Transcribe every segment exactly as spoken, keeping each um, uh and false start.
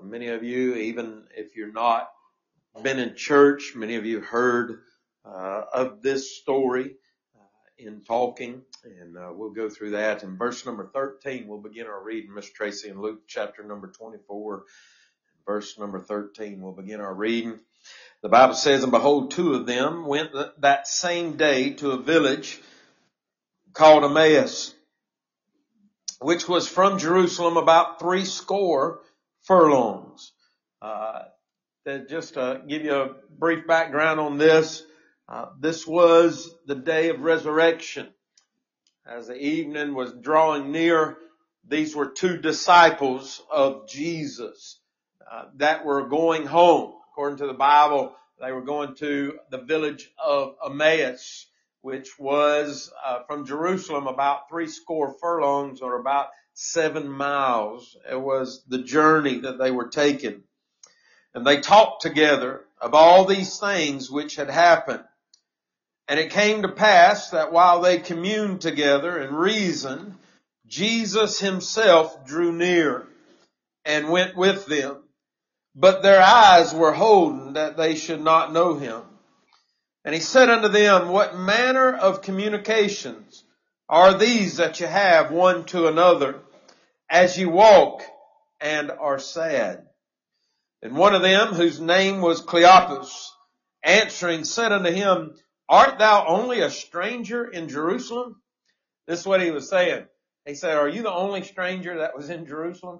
many of you, even if you're not been in church, many of you have heard uh, of this story uh, in talking, and uh, we'll go through that. In verse number thirteen, we'll begin our reading. Miss Tracy, in Luke chapter number twenty-four, verse number thirteen, we'll begin our reading. The Bible says, "And behold, two of them went that same day to a village called Emmaus, which was from Jerusalem about three score furlongs." Uh, to just uh, give you a brief background on this, uh, this was the day of resurrection. As the evening was drawing near, these were two disciples of Jesus uh, that were going home. According to the Bible, they were going to the village of Emmaus, which was uh, from Jerusalem about three score furlongs, or about seven miles. It was the journey that they were taking. And they talked together of all these things which had happened. And it came to pass that while they communed together and reasoned, Jesus himself drew near and went with them. But their eyes were holden that they should not know him. And he said unto them, "What manner of communications are these that you have one to another, as you walk and are sad?" And one of them, whose name was Cleopas, answering, said unto him, "Art thou only a stranger in Jerusalem?" This is what he was saying. He said, "Are you the only stranger that was in Jerusalem?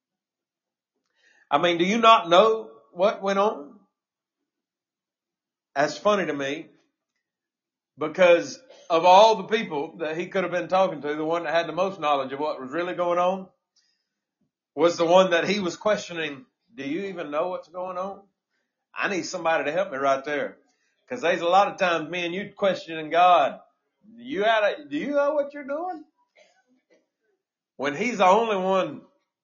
I mean, do you not know what went on?" That's funny to me, because of all the people that he could have been talking to, the one that had the most knowledge of what was really going on was the one that he was questioning. Do you even know what's going on? I need somebody to help me right there. Because there's a lot of times me and you questioning God. You gotta, do you know what you're doing? When he's the only one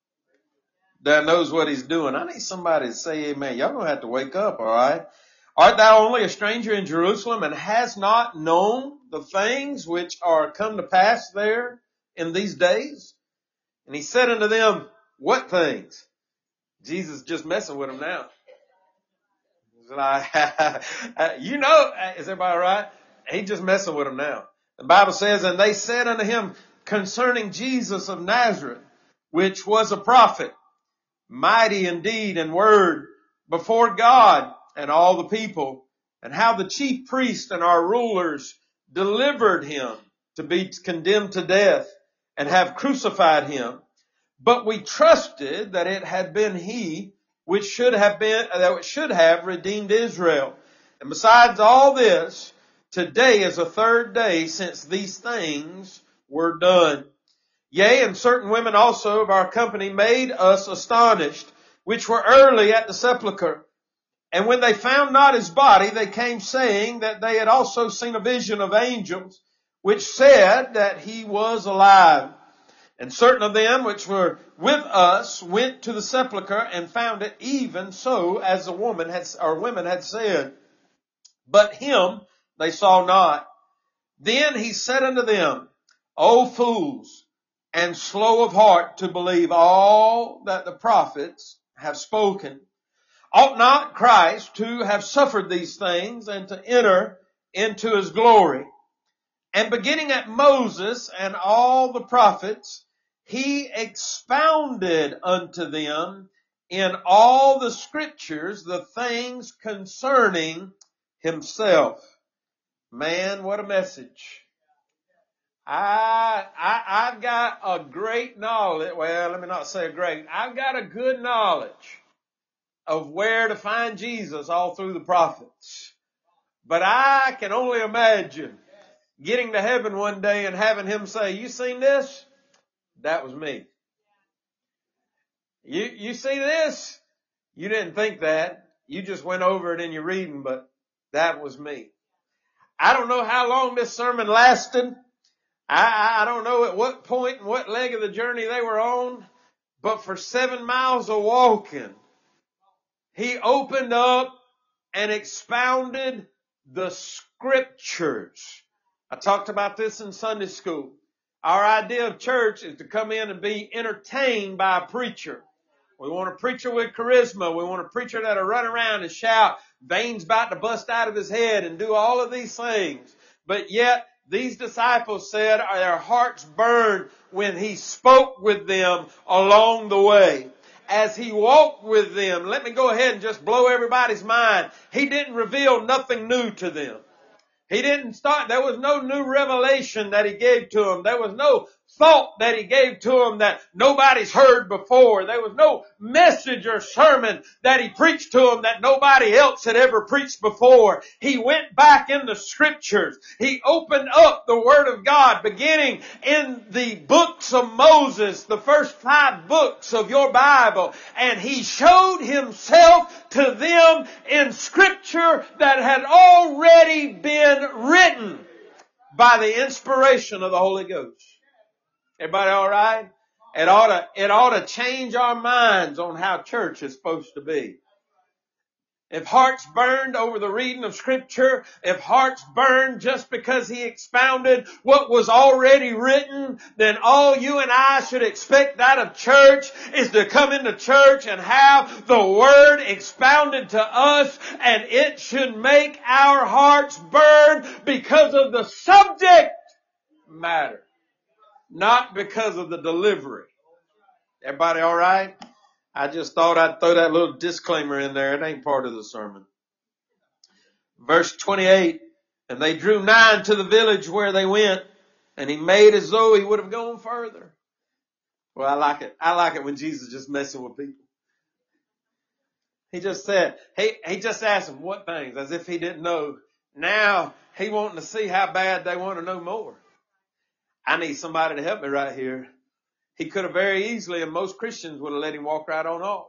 that knows what he's doing, I need somebody to say amen. Y'all gonna have to wake up, all right? "Art thou only a stranger in Jerusalem, and hast not known the things which are come to pass there in these days?" And he said unto them, "What things?" Jesus just messing with them now. He's like, you know, is everybody all right? He's just messing with them now. The Bible says, "And they said unto him concerning Jesus of Nazareth, which was a prophet, mighty in deed and word before God and all the people, and how the chief priests and our rulers delivered him to be condemned to death, and have crucified him. But we trusted that it had been he which should have been, that should have redeemed Israel. And besides all this, today is the third day since these things were done. Yea, and certain women also of our company made us astonished, which were early at the sepulchre. And when they found not his body, they came saying that they had also seen a vision of angels, which said that he was alive. And certain of them which were with us went to the sepulchre and found it even so as the woman had, or women had said. But him they saw not. Then he said unto them, O fools, and slow of heart to believe all that the prophets have spoken. Ought not Christ to have suffered these things and to enter into his glory? And beginning at Moses and all the prophets, he expounded unto them in all the scriptures the things concerning himself. Man, what a message. I, I, I've got a great knowledge. Well, let me not say great. I've got a good knowledge of where to find Jesus all through the prophets. But I can only imagine getting to heaven one day and having him say, you seen this? That was me. You, you see this? You didn't think that. You just went over it in your reading, but that was me. I don't know how long this sermon lasted. I, I don't know at what point and what leg of the journey they were on, but for seven miles of walking, he opened up and expounded the scriptures. I talked about this in Sunday school. Our idea of church is to come in and be entertained by a preacher. We want a preacher with charisma. We want a preacher that'll run around and shout, veins about to bust out of his head and do all of these things. But yet, these disciples said their hearts burned when he spoke with them along the way. As he walked with them, let me go ahead and just blow everybody's mind. He didn't reveal nothing new to them. He didn't start, there was no new revelation that he gave to them. There was no thought that he gave to them that nobody's heard before. There was no message or sermon that he preached to them that nobody else had ever preached before. He went back in the scriptures. He opened up the Word of God, beginning in the books of Moses, the first five books of your Bible, and he showed himself to them in scripture that had already been written by the inspiration of the Holy Ghost. Everybody all right? It ought to, it ought to change our minds on how church is supposed to be. If hearts burned over the reading of Scripture, if hearts burned just because he expounded what was already written, then all you and I should expect out of church is to come into church and have the Word expounded to us, and it should make our hearts burn because of the subject matter, not because of the delivery. Everybody all right? I just thought I'd throw that little disclaimer in there. It ain't part of the sermon. Verse twenty-eight, and they drew nigh to the village where they went, and he made as though he would have gone further. Well, I like it. I like it when Jesus is just messing with people. He just said, he, he just asked them what things, as if he didn't know. Now he wanting to see how bad they want to know more. I need somebody to help me right here. He could have very easily, and most Christians would have let him walk right on off.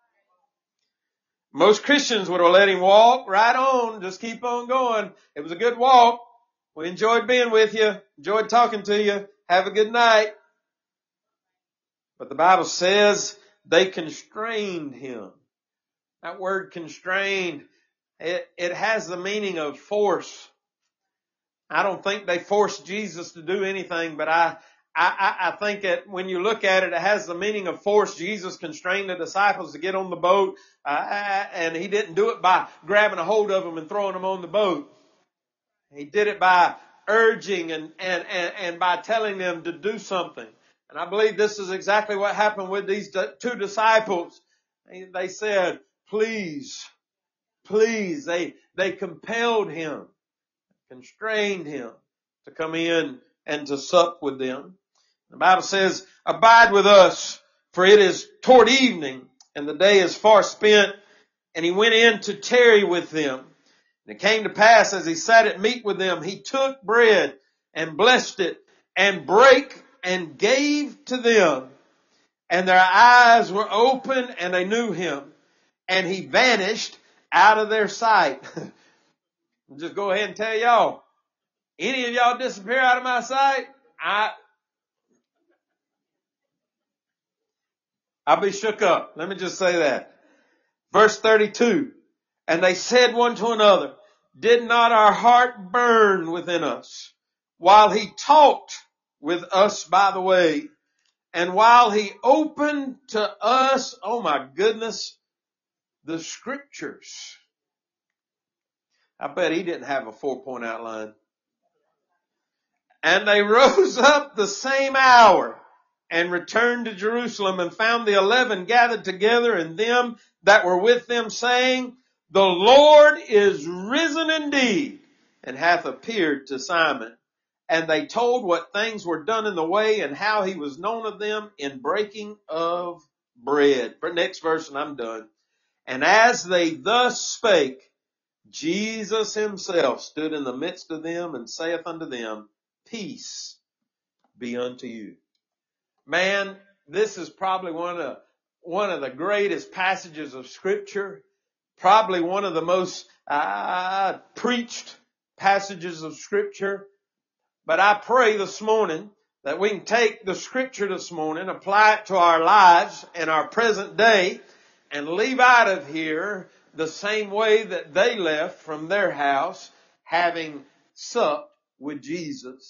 Most Christians would have let him walk right on, just keep on going. It was a good walk. We enjoyed being with you, enjoyed talking to you. Have a good night. But the Bible says they constrained him. That word constrained, it, it has the meaning of force. I don't think they forced Jesus to do anything, but I I, I think that when you look at it, it has the meaning of force. Jesus constrained the disciples to get on the boat, uh, and he didn't do it by grabbing a hold of them and throwing them on the boat. He did it by urging and, and, and, and by telling them to do something. And I believe this is exactly what happened with these two disciples. They said, please, please. They, they compelled him, constrained him to come in and to sup with them. The Bible says, abide with us, for it is toward evening, and the day is far spent. And he went in to tarry with them. And it came to pass, as he sat at meat with them, he took bread and blessed it, and brake and gave to them. And their eyes were open, and they knew him. And he vanished out of their sight. I'll just go ahead and tell y'all, any of y'all disappear out of my sight, I, I'll be shook up. Let me just say that. Verse thirty-two, and they said one to another, did not our heart burn within us while he talked with us by the way, and while he opened to us, oh my goodness, the scriptures. I bet he didn't have a four-point outline. And they rose up the same hour and returned to Jerusalem, and found the eleven gathered together, and them that were with them, saying, the Lord is risen indeed, and hath appeared to Simon. And they told what things were done in the way, and how he was known of them in breaking of bread. For next verse, and I'm done. And as they thus spake, Jesus himself stood in the midst of them, and saith unto them, peace be unto you. Man, this is probably one of the, one of the greatest passages of Scripture. Probably one of the most uh, preached passages of Scripture. But I pray this morning that we can take the Scripture this morning, apply it to our lives and our present day, and leave out of here the same way that they left from their house, having supped with Jesus.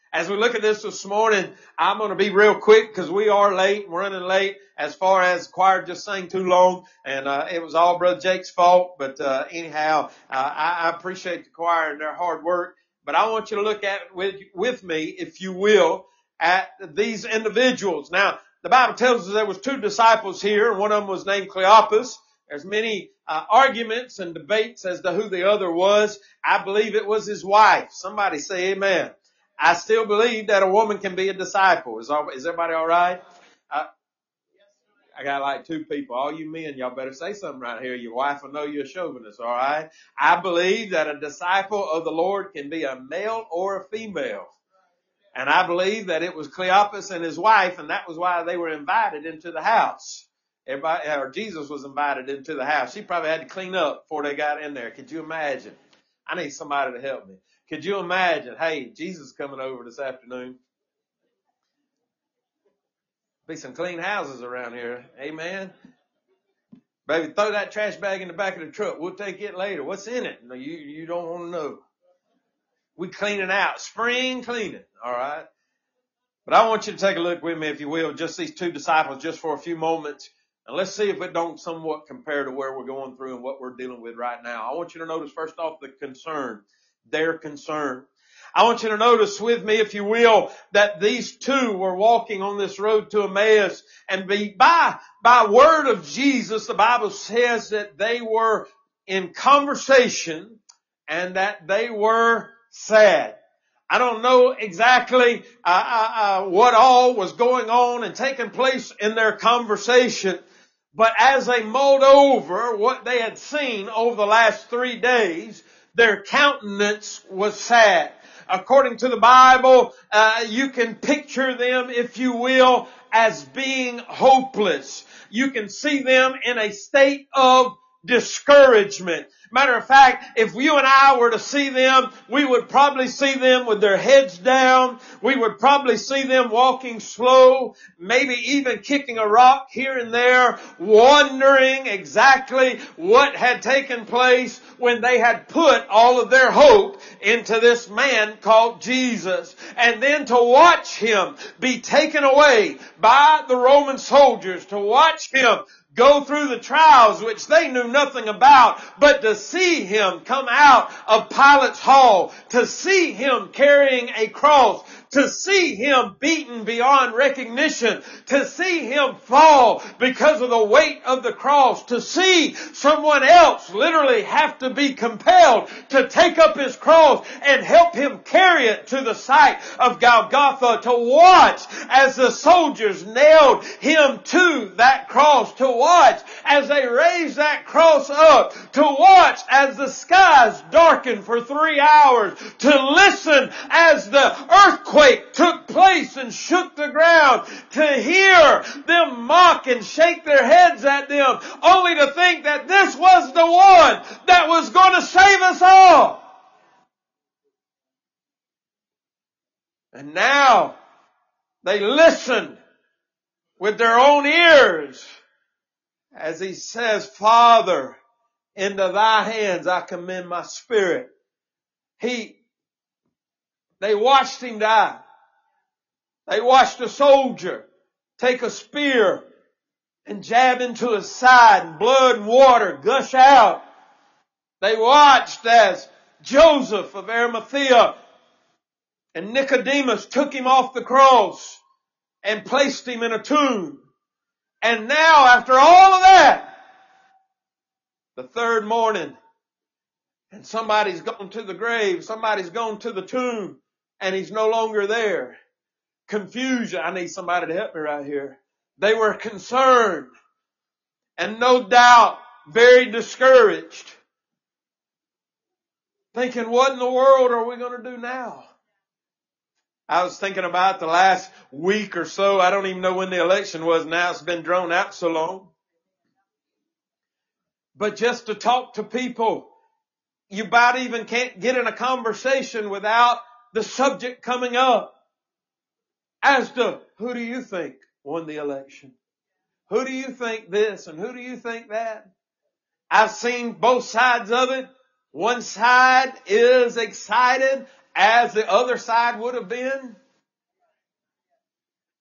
As we look at this this morning, I'm going to be real quick because we are late. We're running late as far as choir just sang too long, and uh, it was all Brother Jake's fault. But uh, anyhow, uh, I, I appreciate the choir and their hard work. But I want you to look at with with me, if you will, at these individuals. Now, the Bible tells us there was two disciples here, and one of them was named Cleopas. There's many uh, arguments and debates as to who the other was. I believe it was his wife. Somebody say amen. I still believe that a woman can be a disciple. Is, all, is everybody all right? Uh, I got like two people. All you men, y'all better say something right here. Your wife will know you're a chauvinist, all right? I believe that a disciple of the Lord can be a male or a female. And I believe that it was Cleopas and his wife, and that was why they were invited into the house. Everybody, or Jesus was invited into the house. She probably had to clean up before they got in there. Could you imagine? I need somebody to help me. Could you imagine, hey, Jesus coming over this afternoon? Be some clean houses around here. Amen. Baby, throw that trash bag in the back of the truck. We'll take it later. What's in it? No, you, you don't want to know. We clean it out. Spring cleaning. All right. But I want you to take a look with me, if you will, just these two disciples just for a few moments. And let's see if it don't somewhat compare to where we're going through and what we're dealing with right now. I want you to notice first off the concern. Their concern. I want you to notice with me, if you will, that these two were walking on this road to Emmaus, and be, by, by word of Jesus, the Bible says that they were in conversation and that they were sad. I don't know exactly uh, uh, uh, what all was going on and taking place in their conversation, but as they mulled over what they had seen over the last three days, their countenance was sad. According to the Bible, uh, you can picture them, if you will, as being hopeless. You can see them in a state of discouragement. Matter of fact, if you and I were to see them, we would probably see them with their heads down. We would probably see them walking slow, maybe even kicking a rock here and there, wondering exactly what had taken place when they had put all of their hope into this man called Jesus. And then to watch him be taken away by the Roman soldiers, to watch him go through the trials which they knew nothing about, but to see him come out of Pilate's hall, to see him carrying a cross, to see him beaten beyond recognition, to see him fall because of the weight of the cross, to see someone else literally have to be compelled to take up his cross and help him carry it to the site of Golgotha, to watch as the soldiers nailed him to that cross, to watch as they raised that cross up, to watch as the skies darkened for three hours, to listen as the earthquake took place and shook the ground, to hear them mock and shake their heads at them, only to think that this was the one that was going to save us all. And now they listened with their own ears as he says, Father, into thy hands I commend my spirit. He They watched him die. They watched a soldier take a spear and jab into his side, and blood and water gush out. They watched as Joseph of Arimathea and Nicodemus took him off the cross and placed him in a tomb. And now, after all of that, the third morning, and somebody's gone to the grave, somebody's gone to the tomb, and he's no longer there. Confusion. I need somebody to help me right here. They were concerned and no doubt very discouraged, thinking, what in the world are we going to do now? I was thinking about the last week or so. I don't even know when the election was now. It's been drawn out so long. But just to talk to people, you about even can't get in a conversation without the subject coming up as to who do you think won the election? Who do you think this and who do you think that? I've seen both sides of it. One side is excited as the other side would have been.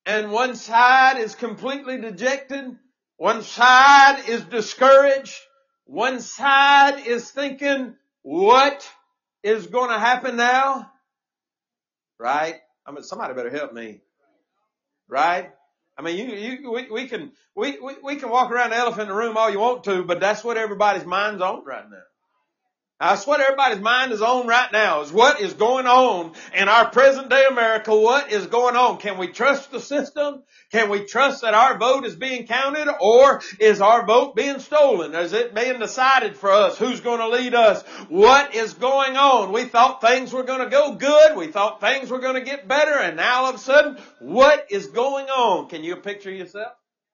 And one side is completely dejected. One side is discouraged. One side is thinking, what is going to happen now? Right? I mean, somebody better help me. Right? I mean, you, you, we, we can, we, we, we can walk around the elephant in the room all you want to, but that's what everybody's mind's on right now. That's what everybody's mind is on right now, is what is going on in our present day America. What is going on? Can we trust the system? Can we trust that our vote is being counted, or is our vote being stolen? Is it being decided for us? Who's going to lead us? What is going on? We thought things were going to go good. We thought things were going to get better, and now all of a sudden, what is going on? Can you picture yourself?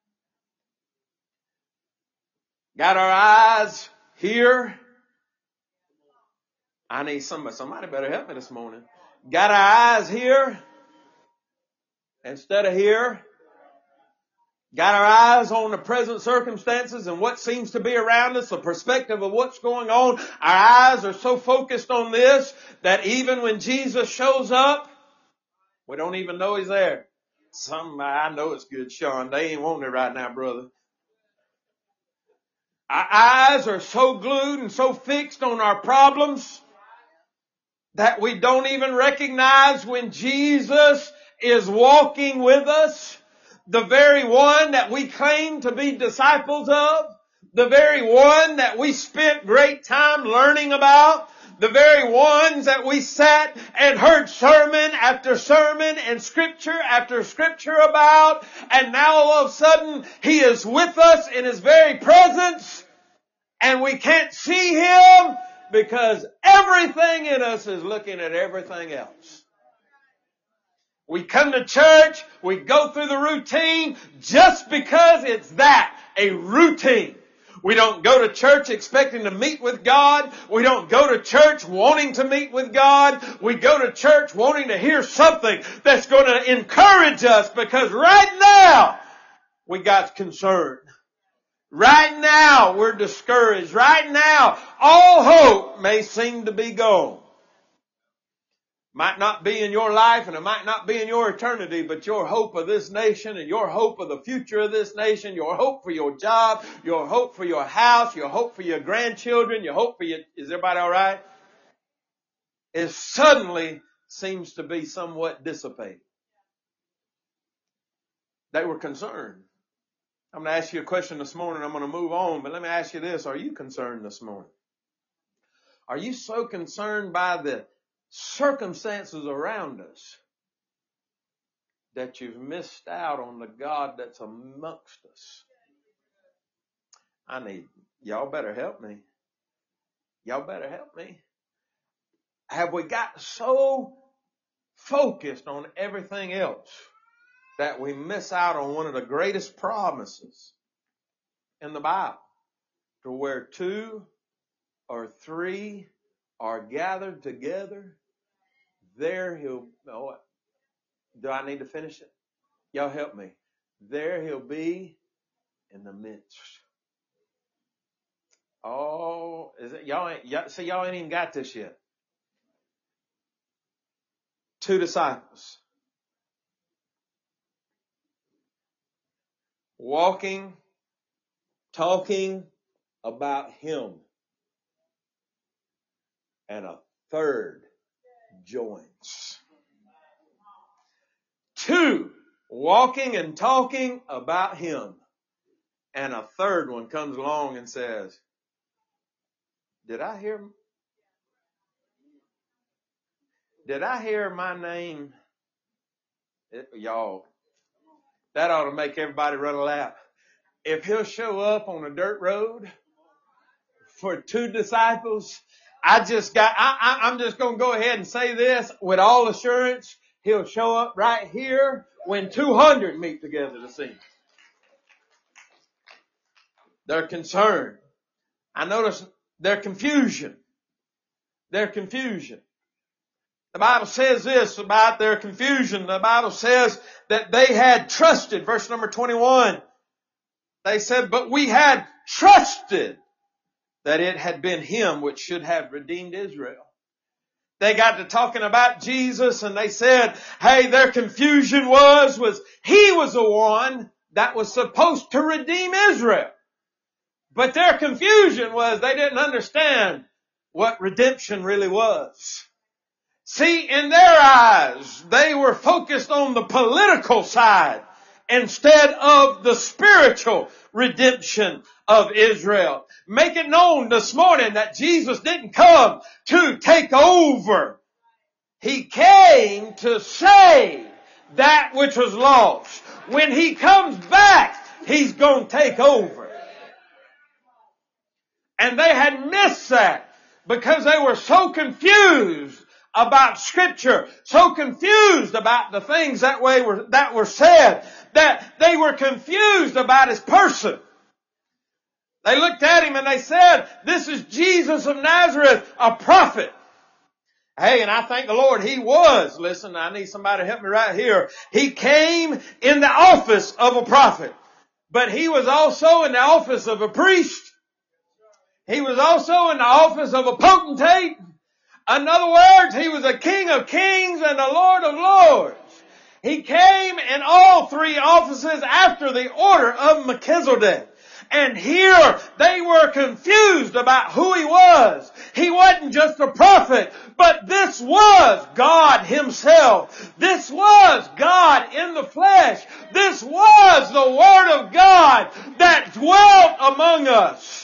Got our eyes here. I need somebody, somebody better help me this morning. Got our eyes here instead of here. Got our eyes on the present circumstances and what seems to be around us, the perspective of what's going on. Our eyes are so focused on this that even when Jesus shows up, we don't even know He's there. Some, I know it's good, Sean. They ain't wanting it right now, brother. Our eyes are so glued and so fixed on our problems that we don't even recognize when Jesus is walking with us, the very one that we claim to be disciples of, the very one that we spent great time learning about, the very ones that we sat and heard sermon after sermon and scripture after scripture about, and now all of a sudden He is with us in His very presence, and we can't see Him, because everything in us is looking at everything else. We come to church, we go through the routine just because it's that, a routine. We don't go to church expecting to meet with God. We don't go to church wanting to meet with God. We go to church wanting to hear something that's going to encourage us, because right now we got concern. Right now, we're discouraged. Right now, all hope may seem to be gone. Might not be in your life, and it might not be in your eternity, but your hope of this nation and your hope of the future of this nation, your hope for your job, your hope for your house, your hope for your grandchildren, your hope for your, is everybody all right? It suddenly seems to be somewhat dissipated. They were concerned. I'm going to ask you a question this morning. I'm going to move on, but let me ask you this. Are you concerned this morning? Are you so concerned by the circumstances around us that you've missed out on the God that's amongst us? I need, y'all better help me. Y'all better help me. Have we got so focused on everything else that we miss out on one of the greatest promises in the Bible, to where two or three are gathered together, there He'll, oh, do I need to finish it? Y'all help me. There He'll be in the midst. Oh, is it, y'all ain't, y'all, see, y'all ain't even got this yet. Two disciples. Walking, talking about Him. And a third joins. Two, walking and talking about Him. And a third one comes along and says, did I hear, did I hear my name? It, y'all, that ought to make everybody run a lap. If He'll show up on a dirt road for two disciples, I just got, I, I, I'm just going to go ahead and say this with all assurance. He'll show up right here when two hundred meet together to sing. Their concern. I notice their confusion. Their confusion. The Bible says this about their confusion. The Bible says that they had trusted. Verse number twenty-one. They said, but we had trusted that it had been Him which should have redeemed Israel. They got to talking about Jesus and they said, hey, their confusion was, was he was the one that was supposed to redeem Israel. But their confusion was they didn't understand what redemption really was. See, in their eyes, they were focused on the political side instead of the spiritual redemption of Israel. Make it known this morning that Jesus didn't come to take over. He came to save that which was lost. When He comes back, He's going to take over. And they had missed that because they were so confused about Scripture, so confused about the things that way were, that were said, that they were confused about His person. They looked at Him and they said, this is Jesus of Nazareth, a prophet. Hey, and I thank the Lord He was. Listen, I need somebody to help me right here. He came in the office of a prophet, but He was also in the office of a priest. He was also in the office of a potentate. In other words, He was a King of kings and a Lord of lords. He came in all three offices after the order of Melchizedek. And here they were confused about who He was. He wasn't just a prophet, but this was God Himself. This was God in the flesh. This was the Word of God that dwelt among us.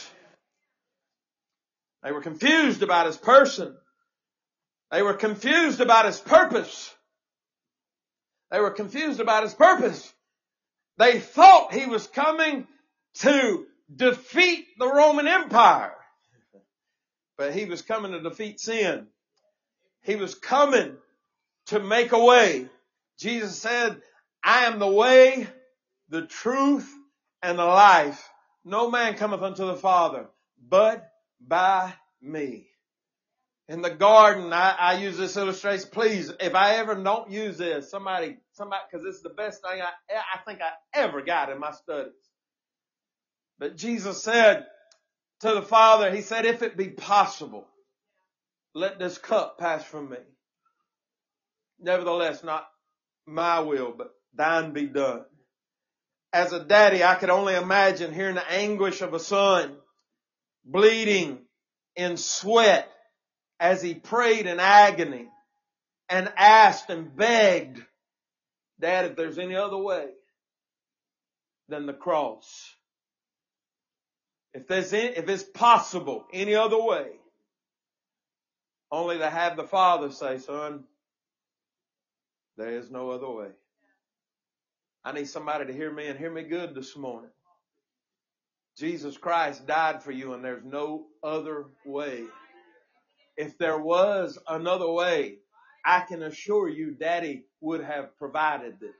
They were confused about His person. They were confused about His purpose. They were confused about His purpose. They thought He was coming to defeat the Roman Empire. But He was coming to defeat sin. He was coming to make a way. Jesus said, I am the way, the truth, and the life. No man cometh unto the Father but by me. In the garden, I, I use this illustration. Please, if I ever don't use this, somebody, somebody, because this is the best thing I, I think I ever got in my studies. But Jesus said to the Father, He said, if it be possible, let this cup pass from me. Nevertheless, not my will, but thine be done. As a daddy, I could only imagine hearing the anguish of a son bleeding in sweat as he prayed in agony and asked and begged, Dad, if there's any other way than the cross, if there's any, if it's possible any other way, only to have the Father say, son, there is no other way. I need somebody to hear me and hear me good this morning. Jesus Christ died for you and there's no other way. If there was another way, I can assure you Daddy would have provided it.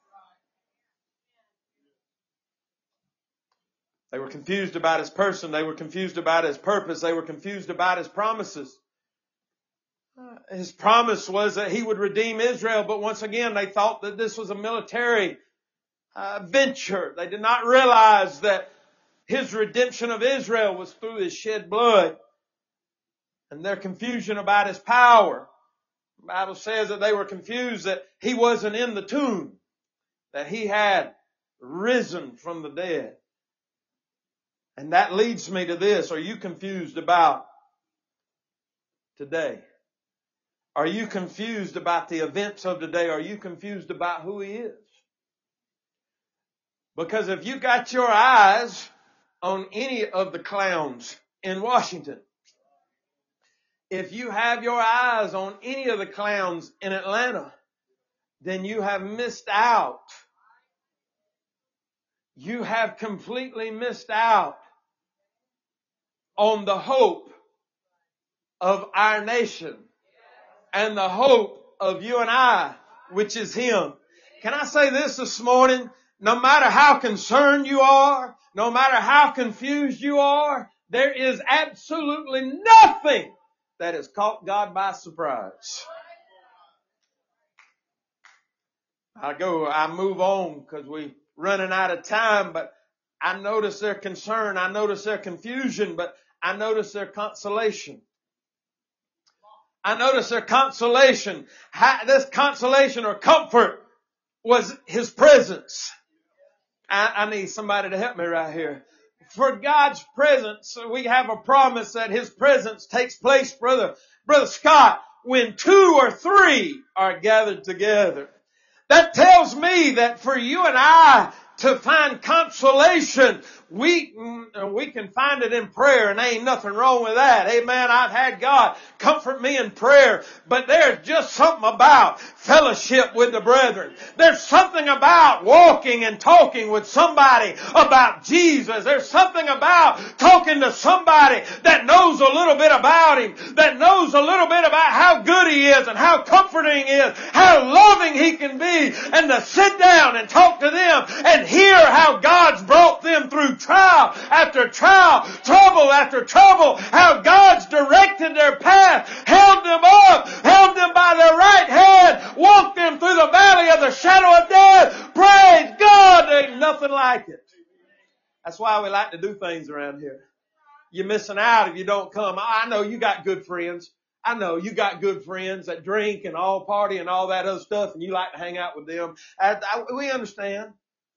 They were confused about His person. They were confused about His purpose. They were confused about His promises. His promise was that He would redeem Israel, but once again they thought that this was a military uh, venture. They did not realize that His redemption of Israel was through His shed blood. And their confusion about His power. The Bible says that they were confused that He wasn't in the tomb, that He had risen from the dead. And that leads me to this. Are you confused about today? Are you confused about the events of today? Are you confused about who He is? Because if you got your eyes on any of the clowns in Washington, if you have your eyes on any of the clowns in Atlanta, then you have missed out. You have completely missed out on the hope of our nation and the hope of you and I, which is Him. Can I say this this morning? No matter how concerned you are, no matter how confused you are, there is absolutely nothing that has caught God by surprise. I go, I move on because we're running out of time, but I notice their concern. I notice their confusion, but I notice their consolation. I noticed their consolation, this consolation or comfort was His presence. I, I need somebody to help me right here. For God's presence, we have a promise that His presence takes place, brother, brother Scott, when two or three are gathered together. That tells me that for you and I to find consolation, we, we can find it in prayer, and there ain't nothing wrong with that. Amen. I've had God comfort me in prayer, but there's just something about fellowship with the brethren. There's something about walking and talking with somebody about Jesus. There's something about talking to somebody that knows a little bit about Him, that knows a little bit about how good He is and how comforting He is, how loving He can be, and to sit down and talk to them and hear how God's brought them through trial after trial, trouble after trouble, how God's directed their path, held them up, held them by their right hand, walked them through the valley of the shadow of death. Praise God, there ain't nothing like it. That's why we like to do things around here. You're missing out if you don't come. I know you got good friends. I know you got good friends that drink and all party and all that other stuff, and you like to hang out with them. I, I, we understand.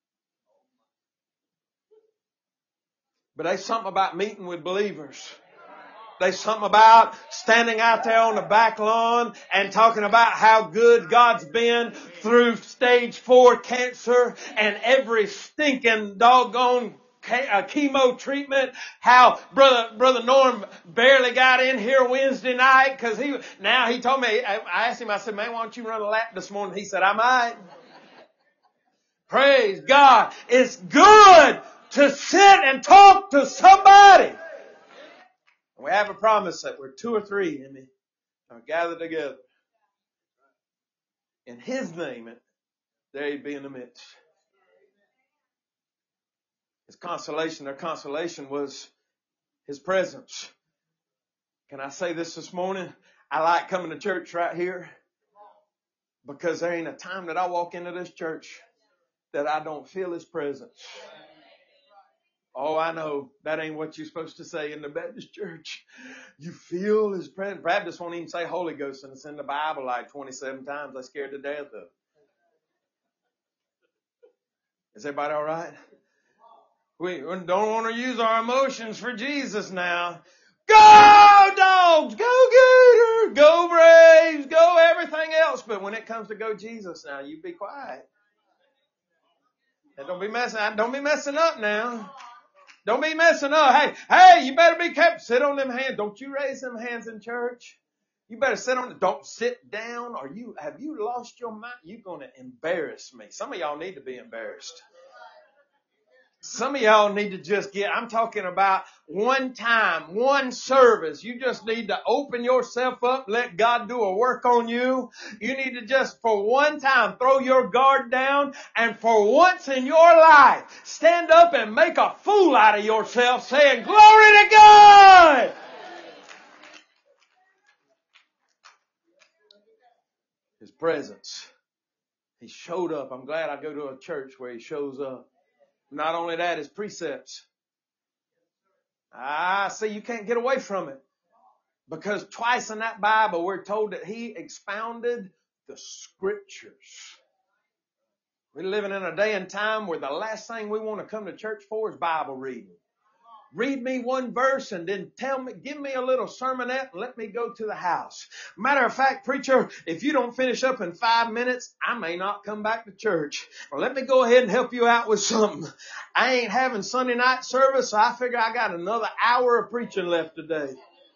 But there's something about meeting with believers. There's something about standing out there on the back lawn and talking about how good God's been through stage four cancer and every stinking doggone chemo treatment. How brother brother Norm barely got in here Wednesday night because he now he told me, I asked him, I said, man, why don't you run a lap this morning? He said, I might. Praise God. It's good to sit and talk to somebody. We have a promise that we're two or three in me are gathered together in His name, and there He'd be in the midst. His consolation, their consolation was His presence. Can I say this this morning? I like coming to church right here because there ain't a time that I walk into this church that I don't feel His presence. Oh, I know that ain't what you're supposed to say in the Baptist church. You feel His presence. Baptists won't even say Holy Ghost, and it's in the Bible like twenty-seven times. They're scared to death of it. Is everybody all right? We don't want to use our emotions for Jesus now. Go Dogs! Go Gators! Go Braves! Go everything else. But when it comes to go Jesus now, you be quiet. And don't be messing, don't be messing up now. Don't be messing up. Hey, hey, you better be careful. Sit on them hands. Don't you raise them hands in church. You better sit on it. Don't sit down. Or you, have you lost your mind? You're going to embarrass me. Some of y'all need to be embarrassed. Some of y'all need to just get, I'm talking about one time, one service. You just need to open yourself up, let God do a work on you. You need to just, for one time, throw your guard down, and for once in your life, stand up and make a fool out of yourself, saying, glory to God! His presence. He showed up. I'm glad I go to a church where He shows up. Not only that, His precepts. Ah, see, you can't get away from it. Because twice in that Bible, we're told that He expounded the Scriptures. We're living in a day and time where the last thing we want to come to church for is Bible reading. Read me one verse and then tell me, give me a little sermonette and let me go to the house. Matter of fact, preacher, if you don't finish up in five minutes, I may not come back to church. Well, let me go ahead and help you out with something. I ain't having Sunday night service, so I figure I got another hour of preaching left today.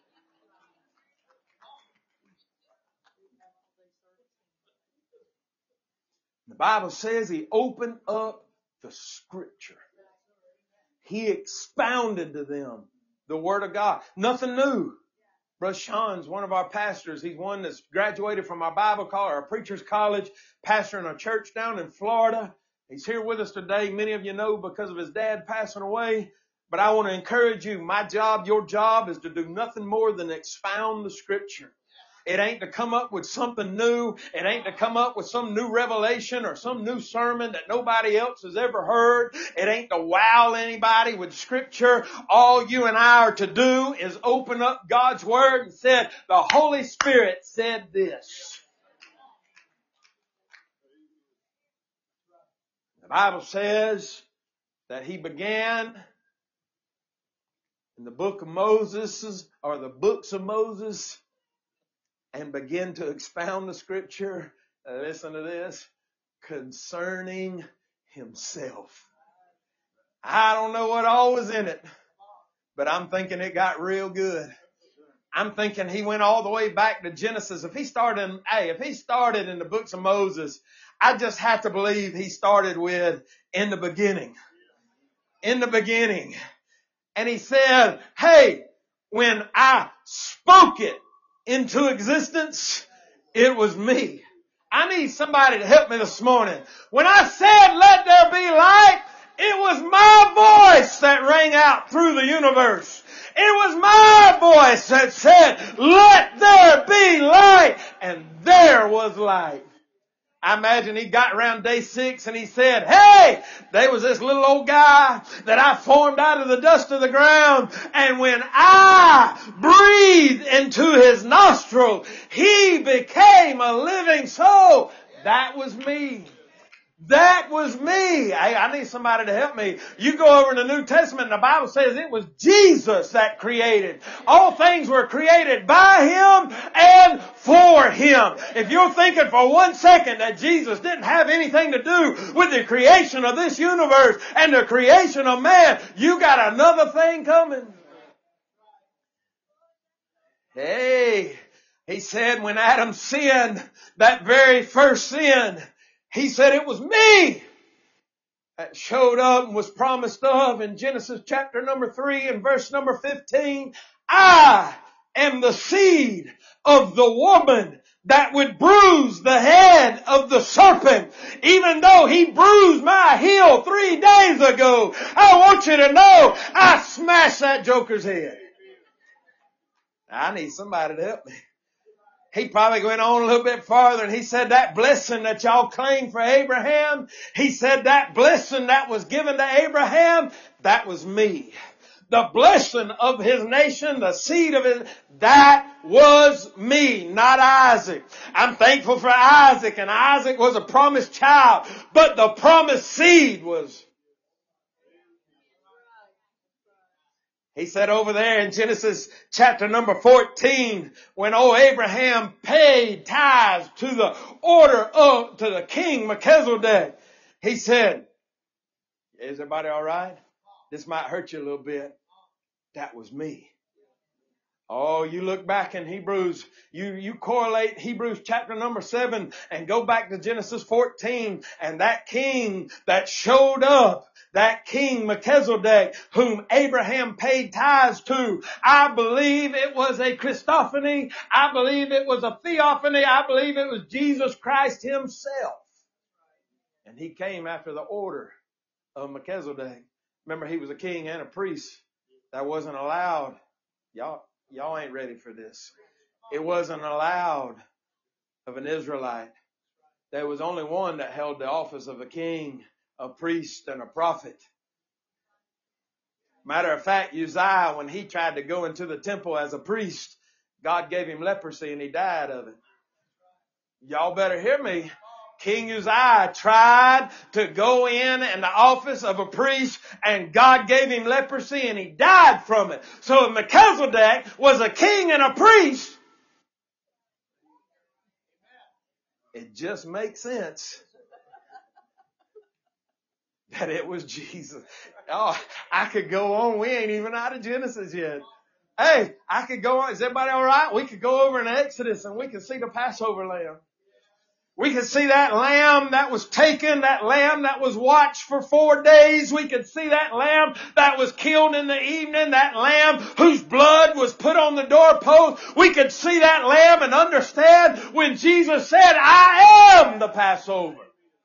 The Bible says He opened up the Scripture. He expounded to them the Word of God. Nothing new. Brother Sean's one of our pastors. He's one that's graduated from our Bible college, our preacher's college, pastor in a church down in Florida. He's here with us today. Many of you know because of his dad passing away. But I want to encourage you. My job, your job is to do nothing more than expound the Scripture. It ain't to come up with something new. It ain't to come up with some new revelation or some new sermon that nobody else has ever heard. It ain't to wow anybody with Scripture. All you and I are to do is open up God's Word and say, the Holy Spirit said this. The Bible says that He began in the book of Moses, or the books of Moses, and begin to expound the Scripture, uh, listen to this, concerning Himself. I don't know what all was in it, but I'm thinking it got real good. I'm thinking He went all the way back to Genesis. If He started, in, hey, if He started in the books of Moses, I just have to believe He started with, in the beginning. In the beginning. And He said, hey, when I spoke it into existence, it was me. I need somebody to help me this morning. When I said, let there be light, it was my voice that rang out through the universe. It was my voice that said, let there be light. And there was light. I imagine He got around day six and He said, hey, there was this little old guy that I formed out of the dust of the ground. And when I breathed into his nostril, he became a living soul. That was me. That was me. Hey, I need somebody to help me. You go over in the New Testament and the Bible says it was Jesus that created. All things were created by Him and for Him. If you're thinking for one second that Jesus didn't have anything to do with the creation of this universe and the creation of man, you got another thing coming. Hey, He said when Adam sinned, that very first sin, He said it was me that showed up and was promised of in Genesis chapter number three and verse number fifteen. I am the seed of the woman that would bruise the head of the serpent. Even though he bruised my heel three days ago, I want you to know I smashed that joker's head. I need somebody to help me. He probably went on a little bit farther and he said that blessing that y'all claim for Abraham, he said that blessing that was given to Abraham, that was me. The blessing of his nation, the seed of his, that was me, not Isaac. I'm thankful for Isaac, and Isaac was a promised child, but the promised seed was. He said over there in Genesis chapter number fourteen, when old Abraham paid tithes to the order of, to the king Melchizedek, he said, is everybody all right? This might hurt you a little bit. That was me. Oh, you look back in Hebrews, you, you correlate Hebrews chapter number seven and go back to Genesis fourteen, and that king that showed up, that king Melchizedek, whom Abraham paid tithes to, I believe it was a Christophany, I believe it was a theophany, I believe it was Jesus Christ Himself. And He came after the order of Melchizedek. Remember, he was a king and a priest. That wasn't allowed. Y'all, y'all ain't ready for this. It wasn't allowed of an Israelite. There was only one that held the office of a king, a priest, and a prophet. Matter of fact, Uzziah, when he tried to go into the temple as a priest, God gave him leprosy and he died of it. Y'all better hear me. King Uzziah tried to go in in the office of a priest, and God gave him leprosy and he died from it. So if Melchizedek was a king and a priest, it just makes sense that it was Jesus. Oh, I could go on. We ain't even out of Genesis yet. Hey, I could go on. Is everybody all right? We could go over in Exodus and we could see the Passover lamb. We could see that lamb that was taken, that lamb that was watched for four days. We could see that lamb that was killed in the evening, that lamb whose blood was put on the doorpost. We could see that lamb and understand when Jesus said, I am the Passover.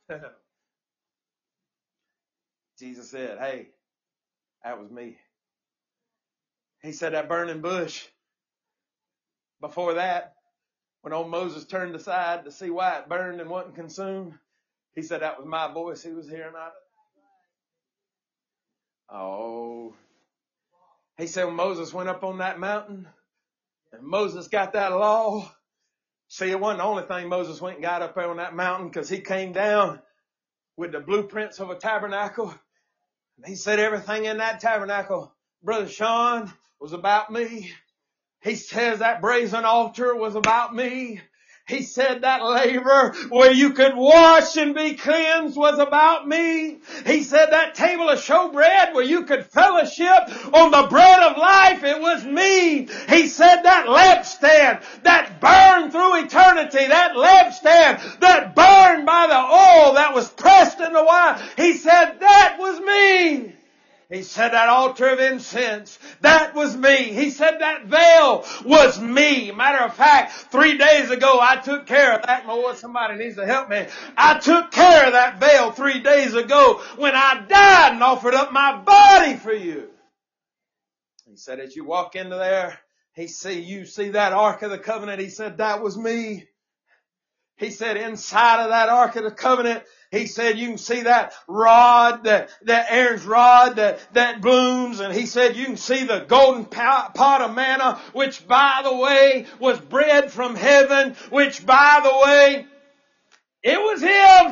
Jesus said, hey, that was me. He said that burning bush. Before that, when old Moses turned aside to see why it burned and wasn't consumed, he said that was my voice he was hearing out of it. Oh. He said when Moses went up on that mountain and Moses got that law, see, it wasn't the only thing Moses went and got up there on that mountain, because he came down with the blueprints of a tabernacle. And he said everything in that tabernacle, Brother Sean, was about me. He says that brazen altar was about me. He said that laver where you could wash and be cleansed was about me. He said that table of showbread where you could fellowship on the bread of life, it was me. He said that lampstand that burned through eternity, that lampstand that burned by the oil that was pressed in the wine, he said that was me. He said that altar of incense, that was me. He said that veil was me. Matter of fact, three days ago I took care of that. Lord, somebody needs to help me. I took care of that veil three days ago when I died and offered up my body for you. He said as you walk into there, he see you see that Ark of the Covenant. He said that was me. He said inside of that Ark of the Covenant, he said you can see that rod, that, that Aaron's rod that, that blooms. And he said you can see the golden pot of manna, which by the way was bread from heaven, which by the way, it was him.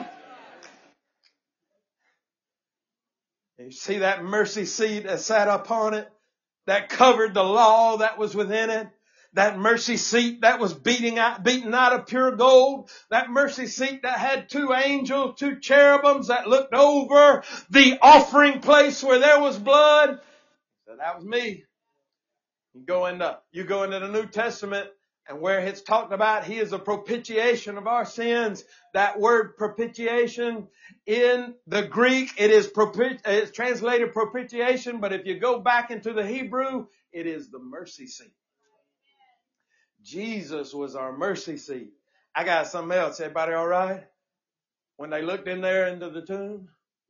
You see that mercy seat that sat upon it, that covered the law that was within it. That mercy seat that was beating out, beaten out of pure gold. That mercy seat that had two angels, two cherubims that looked over the offering place where there was blood. So that was me. You go into, you go into the New Testament, and where it's talked about He is a propitiation of our sins. That word propitiation in the Greek, it is propit- it's translated propitiation, but if you go back into the Hebrew, it is the mercy seat. Jesus was our mercy seat. I got something else. Everybody all right? When they looked in there into the tomb,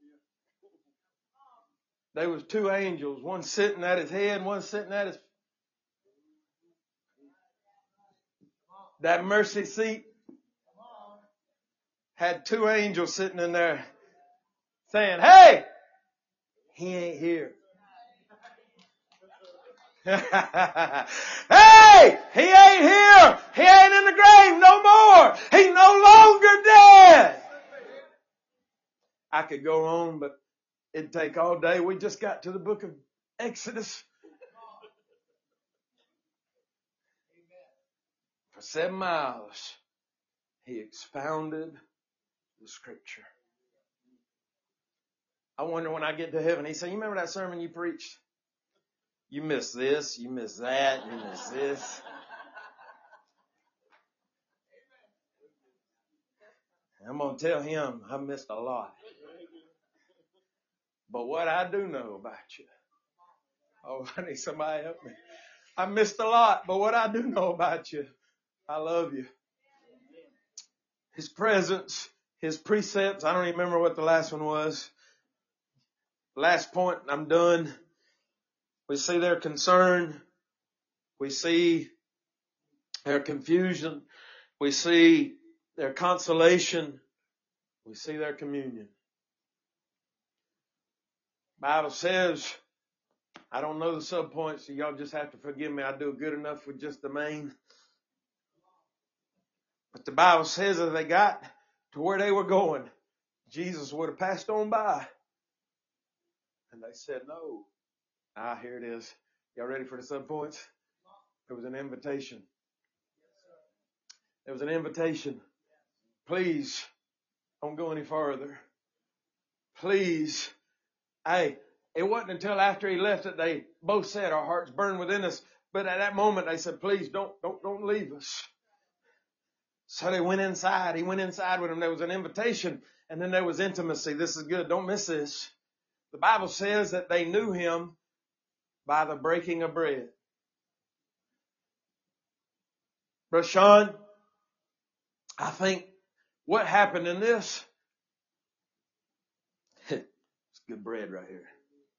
there was two angels, one sitting at his head, one sitting at his... That mercy seat had two angels sitting in there saying, hey, he ain't here. Hey, he ain't here. He ain't in the grave no more. He's no longer dead. I could go on, but it'd take all day. We just got to the book of Exodus. For seven miles, he expounded the scripture. I wonder when I get to heaven, he said, you remember that sermon you preached? You missed this, you missed that, you missed this. I'm going to tell him I missed a lot. But what I do know about you, oh, I need somebody to help me. I missed a lot, but what I do know about you, I love you. His presence, His precepts, I don't even remember what the last one was. Last point, I'm done. We see their concern. We see their confusion. We see their consolation. We see their communion. Bible says, I don't know the subpoints, so y'all just have to forgive me. I do good enough with just the main. But the Bible says that they got to where they were going, Jesus would have passed on by. And they said no. Ah, here it is. Y'all ready for the subpoints? There was an invitation. There was an invitation. Please, don't go any further. Please. Hey, it wasn't until after he left that they both said our hearts burn within us. But at that moment they said, please don't, don't, don't leave us. So they went inside. He went inside with them. There was an invitation and then there was intimacy. This is good. Don't miss this. The Bible says that they knew him by the breaking of bread. Brother Sean, I think what happened in this, it's good bread right here.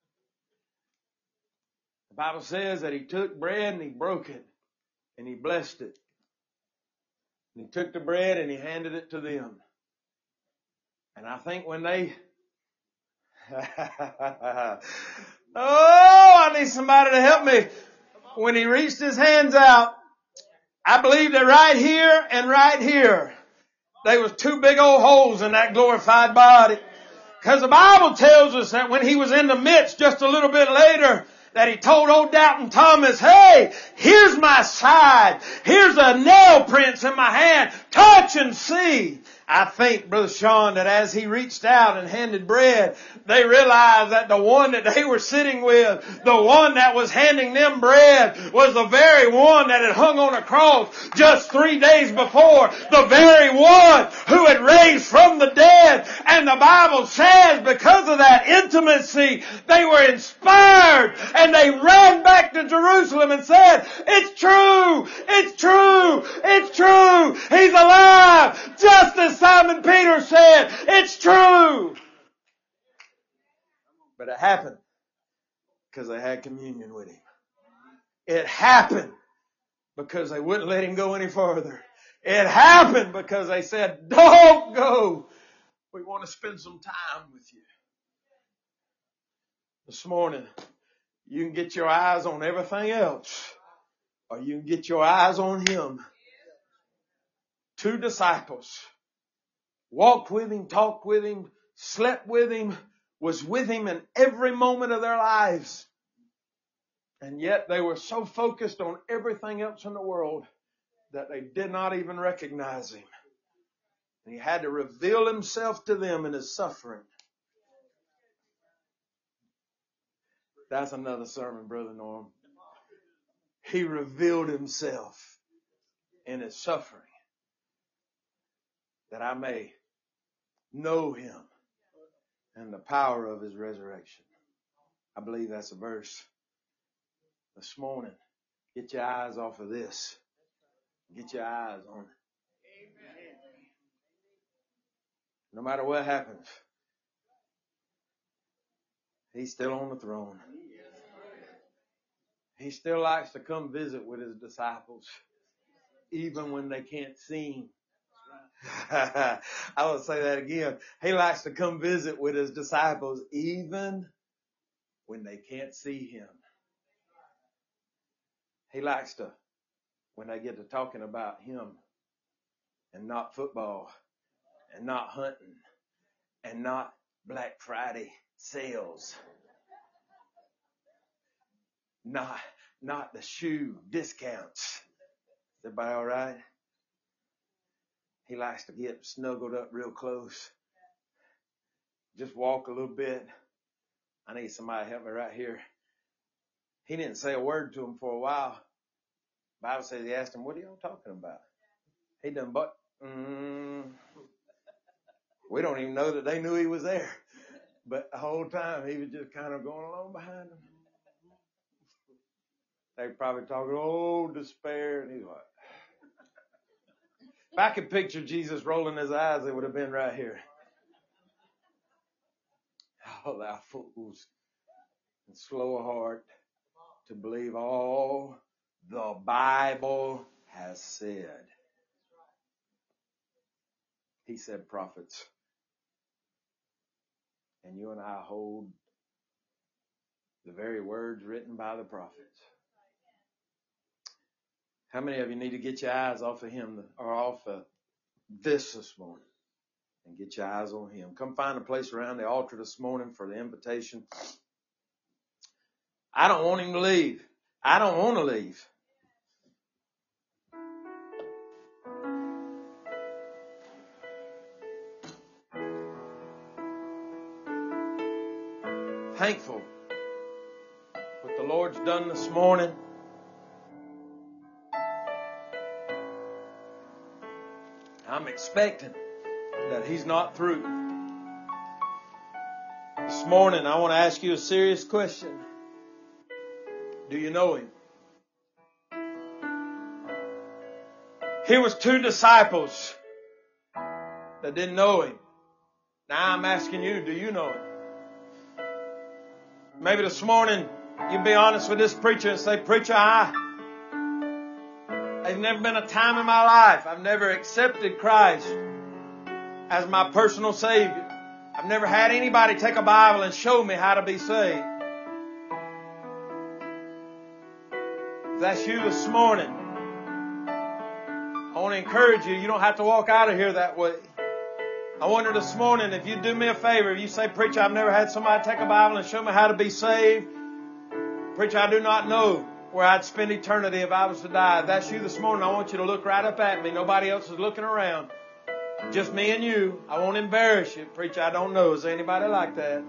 The Bible says that he took bread and he broke it and he blessed it. And he took the bread and he handed it to them. And I think when they, oh, I need somebody to help me. When he reached his hands out, I believe that right here and right here, there was two big old holes in that glorified body. Because the Bible tells us that when he was in the midst just a little bit later, that he told old Doubting Thomas, hey, here's my side. Here's the nail prints in my hand. Touch and see. I think, Brother Sean, that as he reached out and handed bread, they realized that the one that they were sitting with, the one that was handing them bread, was the very one that had hung on a cross just three days before. The very one who had raised from the dead. And the Bible says because of that intimacy, they were inspired and they ran back to Jerusalem and said, it's true, it's true, it's true, he's alive, just as Simon Peter said, it's true. But it happened because they had communion with him. It happened because they wouldn't let him go any further. It happened because they said, don't go. We want to spend some time with you. This morning, you can get your eyes on everything else, or you can get your eyes on him. Two disciples walked with him, talked with him, slept with him, was with him in every moment of their lives. And yet they were so focused on everything else in the world that they did not even recognize him. And he had to reveal himself to them in his suffering. That's another sermon, Brother Norm. He revealed himself in his suffering that I may know him and the power of his resurrection. I believe that's a verse. This morning, get your eyes off of this. Get your eyes on it. No matter what happens, he's still on the throne. He still likes to come visit with his disciples, even when they can't see him. I will say that again. He likes to come visit with his disciples, even when they can't see him. He likes to, when they get to talking about him and not football and not hunting and not Black Friday sales, not, not the shoe discounts. Is everybody all right? He likes to get snuggled up real close. Just walk a little bit. I need somebody to help me right here. He didn't say a word to him for a while. The Bible says he asked him, what are y'all talking about? He done but, mm, we don't even know that they knew he was there. But the whole time he was just kind of going along behind them. They were probably talking, oh, despair. And he's like, if I could picture Jesus rolling his eyes, it would have been right here. Oh, thou fools, and slow of heart to believe all the Bible has said. He said prophets. And you and I hold the very words written by the prophets. How many of you need to get your eyes off of him or off of this this morning and get your eyes on him? Come find a place around the altar this morning for the invitation. I don't want him to leave. I don't want to leave. Thankful what the Lord's done this morning. I'm expecting that he's not through. This morning, I want to ask you a serious question. Do you know him? Here was two disciples that didn't know him. Now I'm asking you, do you know him? Maybe this morning you'd be honest with this preacher and say, preacher, I, There's never been a time in my life I've never accepted Christ as my personal Savior. I've never had anybody take a Bible and show me how to be saved. If that's you this morning, I want to encourage you. You don't have to walk out of here that way. I wonder this morning if you'd do me a favor. If you say, Preacher, I've never had somebody take a Bible and show me how to be saved. Preacher, I do not know where I'd spend eternity if I was to die. If that's you this morning, I want you to look right up at me. Nobody else is looking around. Just me and you. I won't embarrass you. Preacher, I don't know. Is there anybody like that?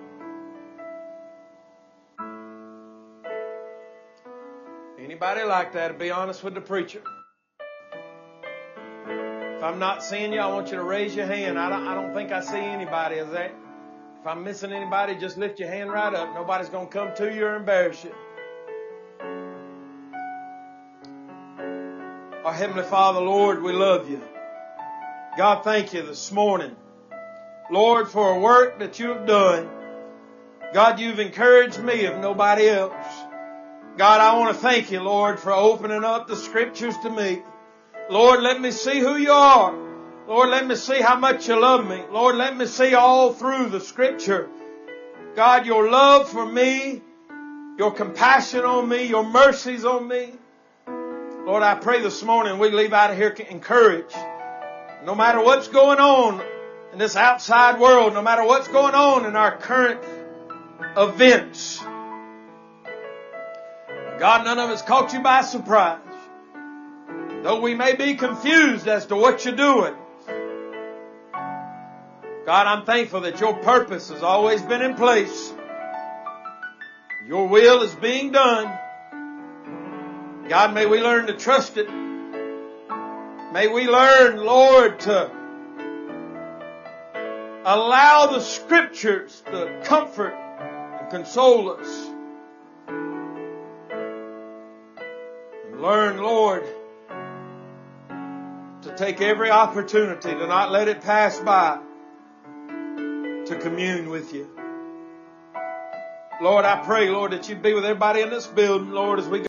Anybody like that? To be honest with the preacher. If I'm not seeing you, I want you to raise your hand. I don't, I don't think I see anybody. Is that? If I'm missing anybody, just lift your hand right up. Nobody's going to come to you or embarrass you. Our Heavenly Father, Lord, we love you. God, thank you this morning, Lord, for a work that you have done. God, you've encouraged me if nobody else. God, I want to thank you, Lord, for opening up the Scriptures to me. Lord, let me see who you are. Lord, let me see how much you love me. Lord, let me see all through the Scripture, God, your love for me, your compassion on me, your mercies on me. Lord, I pray this morning we leave out of here encouraged. No matter what's going on in this outside world, no matter what's going on in our current events, God, none of us caught you by surprise. Though we may be confused as to what you're doing, God, I'm thankful that your purpose has always been in place. Your will is being done. God, may we learn to trust it. May we learn, Lord, to allow the Scriptures to comfort and console us. And learn, Lord, to take every opportunity to not let it pass by to commune with you. Lord, I pray, Lord, that you be with everybody in this building, Lord, as we go.